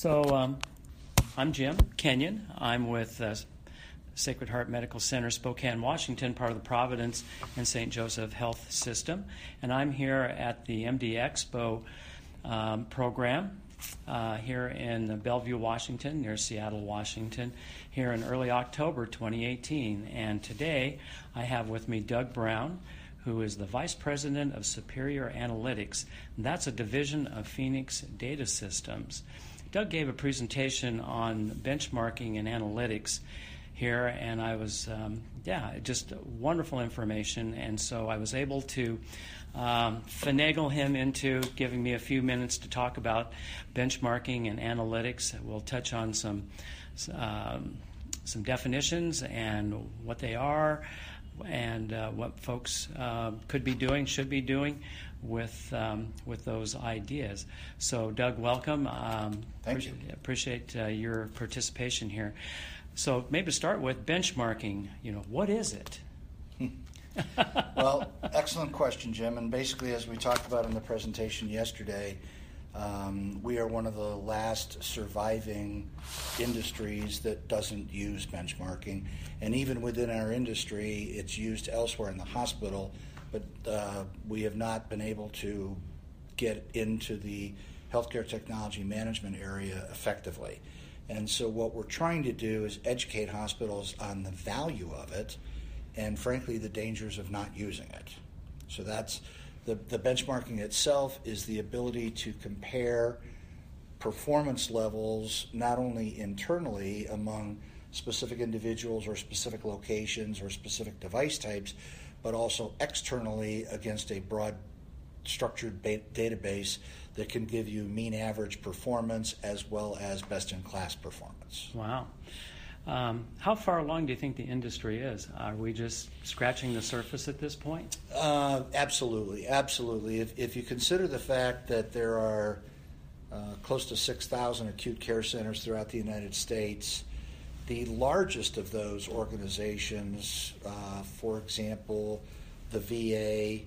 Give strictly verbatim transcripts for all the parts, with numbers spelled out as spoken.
So um, I'm Jim Kenyon. I'm with uh, Sacred Heart Medical Center, Spokane, Washington, part of the Providence and Saint Joseph Health System. And I'm here at the M D Expo um, program uh, here in Bellevue, Washington, near Seattle, Washington, here in early October twenty eighteen. And today I have with me Doug Brown, who is the Vice President of Superior Analytics. And that's a division of Phoenix Data Systems. Doug gave a presentation on benchmarking and analytics here, and I was, um, yeah, just wonderful information. And so I was able to um, finagle him into giving me a few minutes to talk about benchmarking and analytics. We'll touch on some um, some definitions and what they are, and uh, what folks uh, could be doing, should be doing with um, with those ideas. So, Doug, welcome. Um, Thank pre- you. Appreciate uh, your participation here. So, maybe to start with benchmarking. You know, what is it? Well, excellent question, Jim. And basically, as we talked about in the presentation yesterday, um, we are one of the last surviving industries that doesn't use benchmarking. And even within our industry, it's used elsewhere in the hospital, but uh, we have not been able to get into the healthcare technology management area effectively. And so what we're trying to do is educate hospitals on the value of it and, frankly, the dangers of not using it. So that's the, the benchmarking itself is the ability to compare performance levels not only internally among specific individuals or specific locations or specific device types, but also externally against a broad structured ba- database that can give you mean average performance as well as best-in-class performance. Wow. Um, how far along do you think the industry is? Are we just scratching the surface at this point? Uh, absolutely, absolutely. If, if you consider the fact that there are uh, close to six thousand acute care centers throughout the United States, the largest of those organizations, uh, for example, the V A,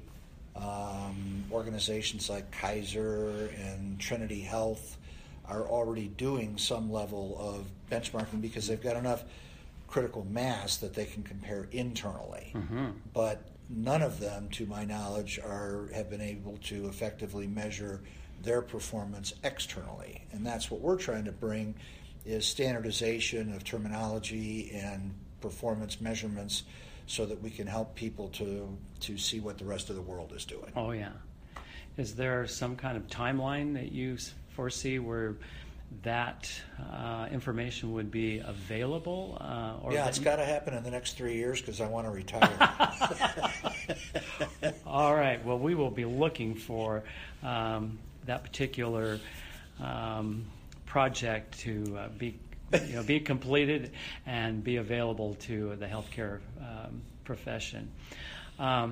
um, organizations like Kaiser and Trinity Health, are already doing some level of benchmarking because they've got enough critical mass that they can compare internally. Mm-hmm. But none of them, to my knowledge, are have been able to effectively measure their performance externally. And that's what we're trying to bring is standardization of terminology and performance measurements so that we can help people to to see what the rest of the world is doing. Oh, yeah. Is there some kind of timeline that you foresee where that uh, information would be available? Uh, or yeah, it's got to happen in the next three years because I want to retire. All right. Well, we will be looking for um, that particular um, project to uh, be, you know, be completed and be available to the healthcare um, profession. Um,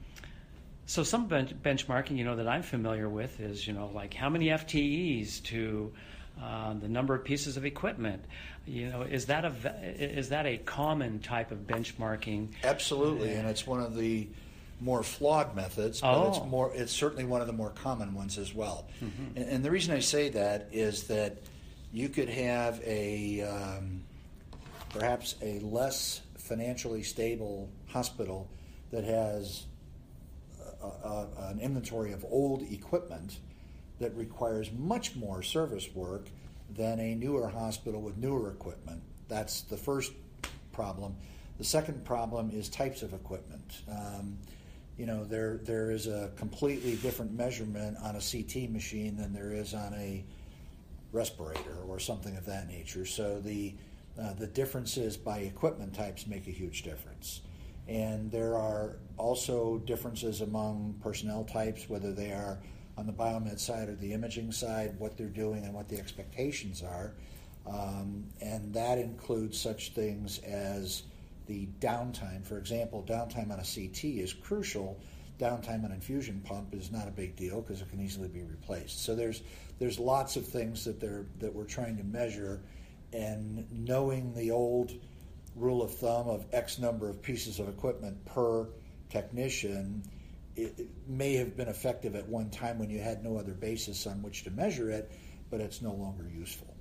So some bench- benchmarking, you know, that I'm familiar with is, you know, like how many F T Es to uh, the number of pieces of equipment. You know, is that a is that a common type of benchmarking? Absolutely, and it's one of the more flawed methods, but oh. it's more it's certainly one of the more common ones as well. Mm-hmm. And, and the reason I say that is that you could have a um, perhaps a less financially stable hospital that has A, a, an inventory of old equipment that requires much more service work than a newer hospital with newer equipment. That's the first problem. The second problem is types of equipment. Um, you know, there there is a completely different measurement on a C T machine than there is on a respirator or something of that nature. So the uh, the differences by equipment types make a huge difference. And there are also differences among personnel types, whether they are on the biomed side or the imaging side, what they're doing and what the expectations are. Um, and that includes such things as the downtime. For example, downtime on a C T is crucial. Downtime on an infusion pump is not a big deal because it can easily be replaced. So there's there's lots of things that they're that we're trying to measure, and knowing the old rule of thumb of X number of pieces of equipment per technician, it, it may have been effective at one time when you had no other basis on which to measure it, but it's no longer useful.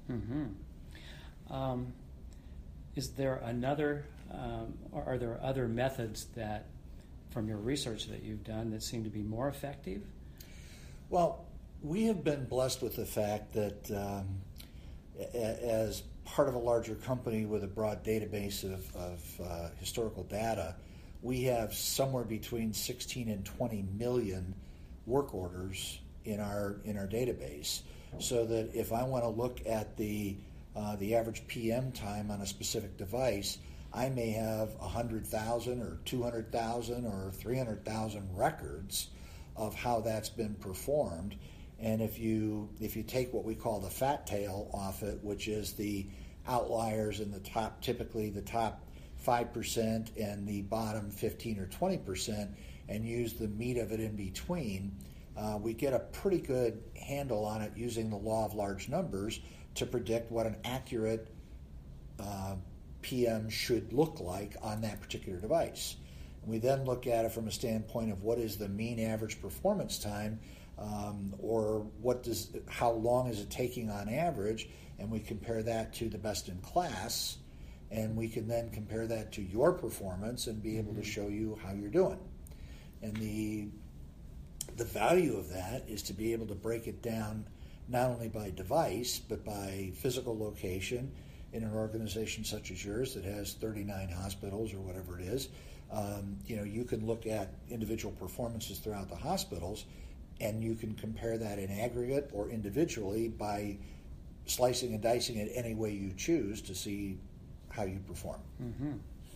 Mm-hmm. Um, is there another, um, or are there other methods that, from your research that you've done, that seem to be more effective? Well, we have been blessed with the fact that um, a- as part of a larger company with a broad database of, of uh, historical data, we have somewhere between sixteen and twenty million work orders in our in our database. So that if I want to look at the uh, the average P M time on a specific device, I may have one hundred thousand or two hundred thousand or three hundred thousand records of how that's been performed. And if you if you take what we call the fat tail off it, which is the outliers in the top, typically the top five percent and the bottom fifteen or twenty percent, and use the meat of it in between, uh, we get a pretty good handle on it using the law of large numbers to predict what an accurate uh, P M should look like on that particular device. We then look at it from a standpoint of what is the mean average performance time, um, or what does how long is it taking on average, and we compare that to the best in class, and we can then compare that to your performance and be able to show you how you're doing. And the the value of that is to be able to break it down not only by device but by physical location. In an organization such as yours that has thirty-nine hospitals or whatever it is, um, you know, you can look at individual performances throughout the hospitals, and you can compare that in aggregate or individually by slicing and dicing it any way you choose to see how you perform. Mm-hmm.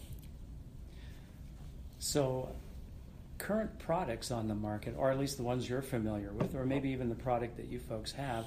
So, current products on the market, or at least the ones you're familiar with, or maybe even the product that you folks have,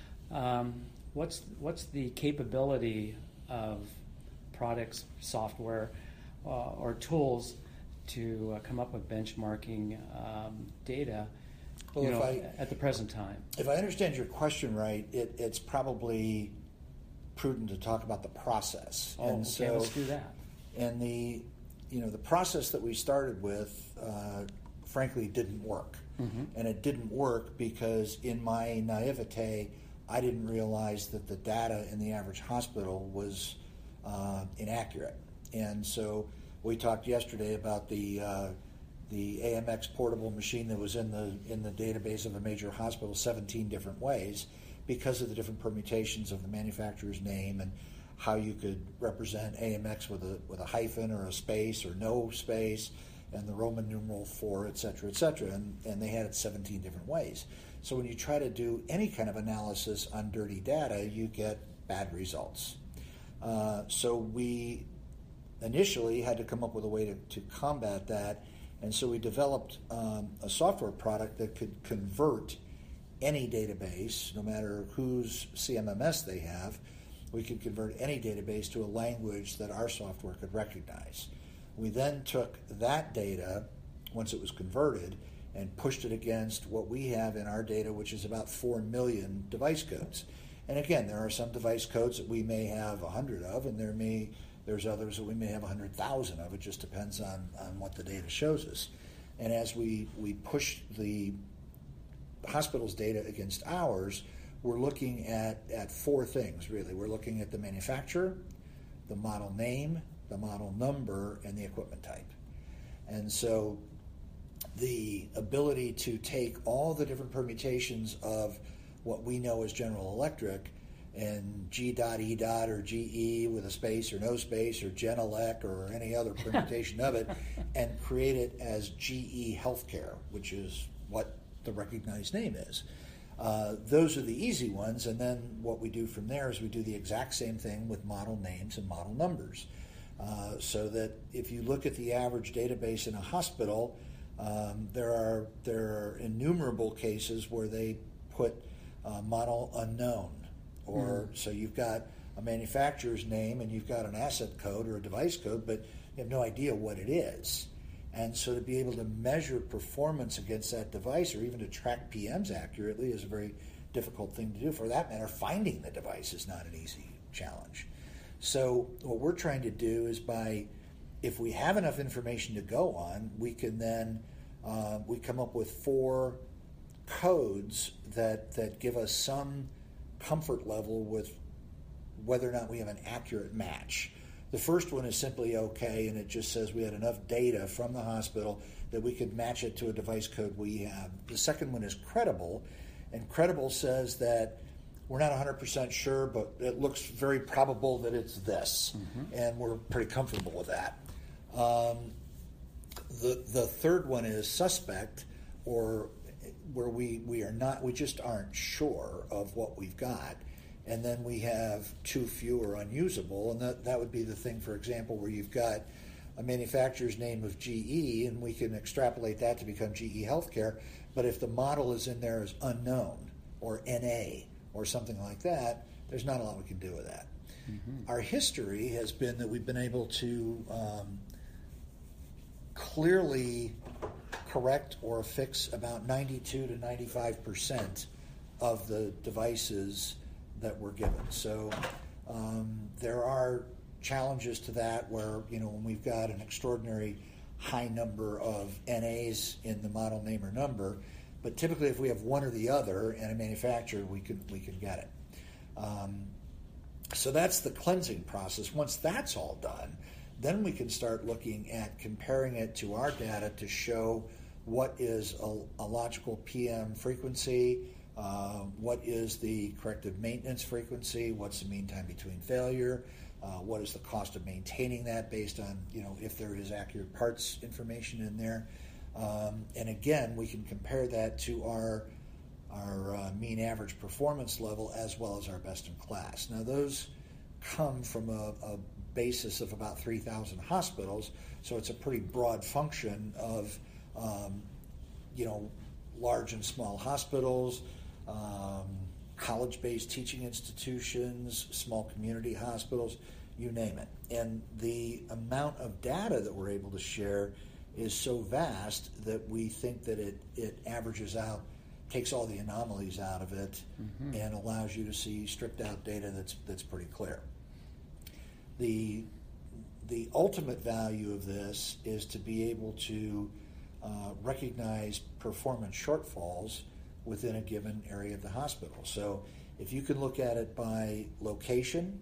um, what's what's the capability of products, software, uh, or tools to uh, come up with benchmarking um, data Well, you if know, I, at the present time? If I understand your question right, it, it's probably prudent to talk about the process. Oh, and okay, so, let's do that. And the, you know, the process that we started with, uh, frankly, didn't work. Mm-hmm. And it didn't work because in my naivete, I didn't realize that the data in the average hospital was uh, inaccurate. And so we talked yesterday about the uh, the A M X portable machine that was in the in the database of a major hospital seventeen different ways because of the different permutations of the manufacturer's name and how you could represent A M X with a with a hyphen or a space or no space and the Roman numeral four, et cetera, et cetera. And, and they had it seventeen different ways. So when you try to do any kind of analysis on dirty data, you get bad results. Uh, so we initially had to come up with a way to, to combat that, and so we developed um, a software product that could convert any database, no matter whose C M M S they have. We could convert any database to a language that our software could recognize. We then took that data, once it was converted, and pushed it against what we have in our data, which is about four million device codes. And again, there are some device codes that we may have one hundred of, and there may there's others that we may have one hundred thousand of. It just depends on, on what the data shows us. And as we, we push the hospital's data against ours, we're looking at, at four things, really. We're looking at the manufacturer, the model name, the model number, and the equipment type. And so the ability to take all the different permutations of what we know as General Electric and G dot E dot or G E with a space or no space or Genelec or any other permutation of it and create it as G E Healthcare, which is what the recognized name is. Uh, those are the easy ones, and then what we do from there is we do the exact same thing with model names and model numbers. Uh, so that if you look at the average database in a hospital, um, there are there are innumerable cases where they put uh, model unknown, or mm. so you've got a manufacturer's name and you've got an asset code or a device code, but you have no idea what it is. And so to be able to measure performance against that device, or even to track P Ms accurately, is a very difficult thing to do. For that matter, finding the device is not an easy challenge. So what we're trying to do is, by, if we have enough information to go on, we can then, uh, we come up with four codes that, that give us some comfort level with whether or not we have an accurate match. The first one is simply okay, and it just says we had enough data from the hospital that we could match it to a device code we have. The second one is credible, and credible says that we're not one hundred percent sure, but it looks very probable that it's this, mm-hmm. and we're pretty comfortable with that. Um, the the third one is suspect, or where we, we are not, we just aren't sure of what we've got. And then we have too few or unusable, and that, that would be the thing, for example, where you've got a manufacturer's name of G E, and we can extrapolate that to become G E Healthcare, but if the model is in there as unknown, or N A, or something like that, there's not a lot we can do with that. Mm-hmm. Our history has been that we've been able to um, clearly correct or fix about ninety-two to ninety-five percent of the devices that we're given. So um, there are challenges to that where, you know, when we've got an extraordinary high number of N As in the model name or number, but typically if we have one or the other and a manufacturer, we can we can get it. Um, so that's the cleansing process. Once that's all done, then we can start looking at comparing it to our data to show what is a, a logical P M frequency, Uh, what is the corrective maintenance frequency? What's the mean time between failure? Uh, what is the cost of maintaining that based on, you know, if there is accurate parts information in there? Um, and again, we can compare that to our our uh, mean average performance level as well as our best in class. Now, those come from a, a basis of about three thousand hospitals, so it's a pretty broad function of, um, you know, large and small hospitals, um, college-based teaching institutions, small community hospitals, you name it. And the amount of data that we're able to share is so vast that we think that it, it averages out, takes all the anomalies out of it, mm-hmm. and allows you to see stripped-out data that's that's pretty clear. The the ultimate value of this is to be able to uh, recognize performance shortfalls within a given area of the hospital. So if you can look at it by location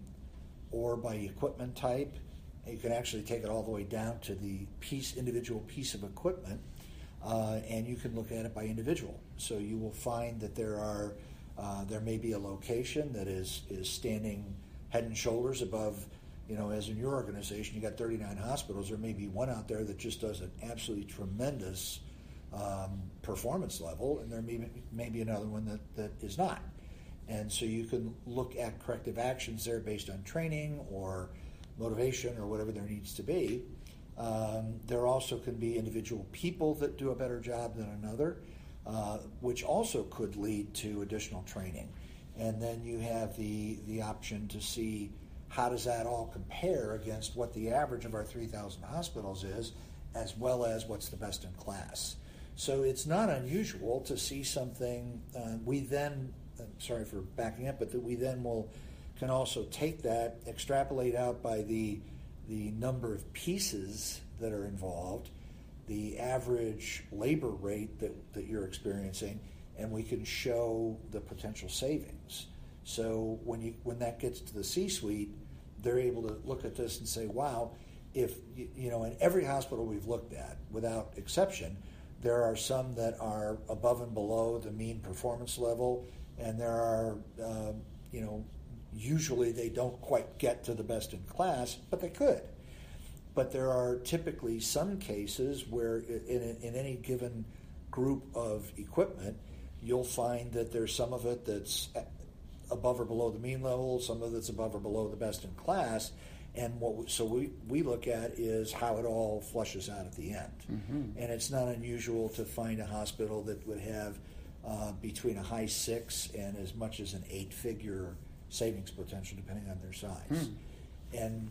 or by equipment type, you can actually take it all the way down to the piece, individual piece of equipment, uh, and you can look at it by individual. So you will find that there are uh, there may be a location that is is standing head and shoulders above, you know, as in your organization, you got thirty-nine hospitals. There may be one out there that just does an absolutely tremendous um, performance level, and there may, may be another one that, that is not. And so you can look at corrective actions there based on training or motivation or whatever there needs to be. Um, there also can be individual people that do a better job than another, uh, which also could lead to additional training. And then you have the the option to see how does that all compare against what the average of our three thousand hospitals is, as well as what's the best in class. So it's not unusual to see something. Uh, we then, I'm sorry for backing up, but that we then will can also take that, extrapolate out by the the number of pieces that are involved, the average labor rate that, that you're experiencing, and we can show the potential savings. So when you when that gets to the C-suite, they're able to look at this and say, wow, if, you know, in every hospital we've looked at, without exception, there are some that are above and below the mean performance level, and there are, uh, you know, usually they don't quite get to the best in class, but they could. But there are typically some cases where in, in any given group of equipment, you'll find that there's some of it that's above or below the mean level, some of it's above or below the best in class, and what we, so we, we look at is how it all flushes out at the end. Mm-hmm. And it's not unusual to find a hospital that would have uh, between a high six and as much as an eight-figure savings potential, depending on their size. Mm. And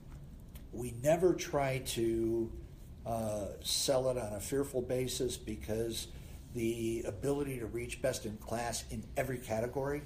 we never try to uh, sell it on a fearful basis, because the ability to reach best in class in every category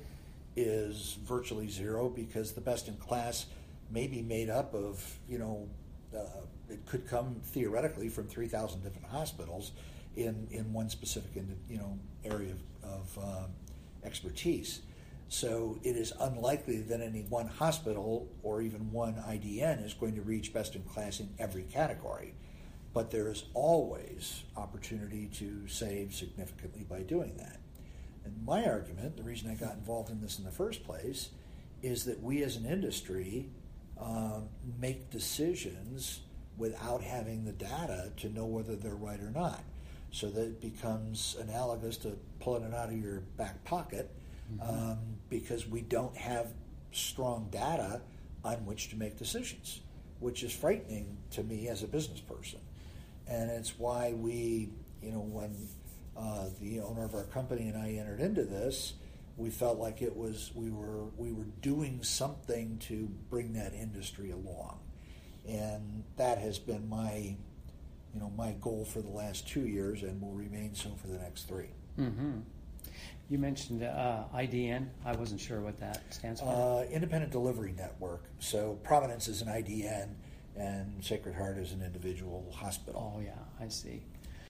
is virtually zero, because the best in class may be made up of, you know, uh, it could come theoretically from three thousand different hospitals in, in one specific, you know, area of, of uh, expertise. So it is unlikely that any one hospital or even one I D N is going to reach best in class in every category. But there is always opportunity to save significantly by doing that. And my argument, the reason I got involved in this in the first place, is that we as an industry um, make decisions without having the data to know whether they're right or not. So that it becomes analogous to pulling it out of your back pocket, mm-hmm. um, because we don't have strong data on which to make decisions, which is frightening to me as a business person. And it's why we, you know, when uh, the owner of our company and I entered into this, we felt like it was we were we were doing something to bring that industry along, and that has been my, you know, my goal for the last two years, and will remain so for the next three. Mm-hmm. You mentioned uh, I D N. I wasn't sure what that stands for. Uh, Independent Delivery Network. So Providence is an I D N, and Sacred Heart is an individual hospital. Oh yeah, I see.